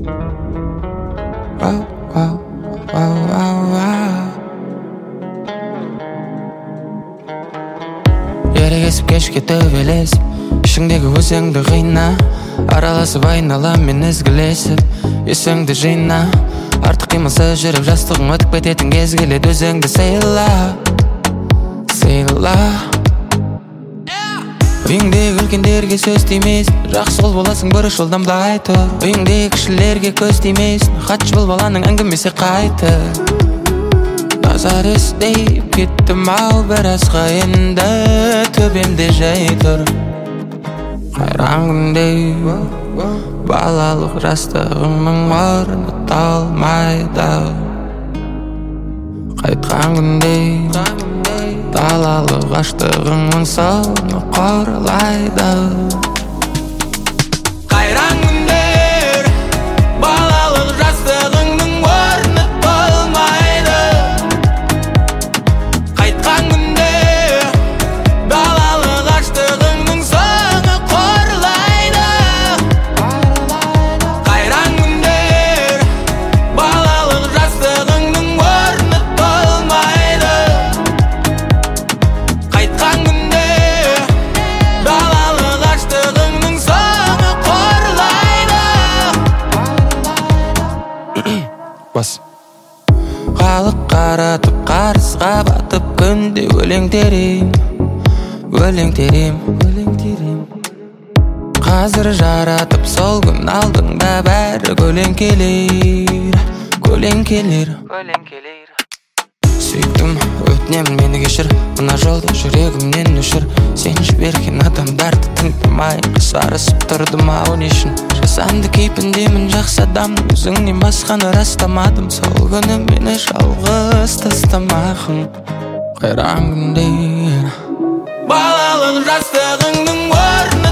Wow, wow, wow, wow, wow. Ерегесіп кешке төбелесіп, ішіңдегі өзіңді қиына, араласып айналам мен ізгілесіп, есіңді жина. Артық қимылсыз жүріп жастығың өтіп кететін кез келеді, өзіңді сыйла, сыйла. Үйіңдегі үлкендерге сөз тимейсің, жақсы бол боласың бұрыш жолдан былай тұр. Үйіңдегі кішілерге көз тимейсің, хатшы бол баланың әңгімесі қайты. Назар іздейіп кеттім ау біразға енді, төбемде жай тұр. Қайран күнде балалық жастығыңның орны толмайды. Қайтқан күнде далалық аштығыңның соңы қорлайды. Қайран күндер балалық жастығыңның орны толмайды. Қайтқан күнде далалық аштығыңның соңы қорлайды. Қайран күндер балалық жастығыңның орны толмайды. Қайтқан күнде далалық аштығыңның соңы қорлайды. Бас халық қаратып қарызға батып күнде өлең терем, өлең терем, өлең терем. Қазір жаратып сол күн алдыңда бәрі көлеңкелер, көлеңкелер, көлеңкелер. Сүйіктім, өтінемін мені кешір, мына жолда жүрегімнен өшір. Сен жіберген адамдарды тыңдамай қасарысып тұрдым ау не үшін? Жасанды кейпіндемін жақсы адамның, өзіңнен басқаны растамадым. Сол күні мені жалғыз тастамағын. Қайран күндер балалық жастығыңның орны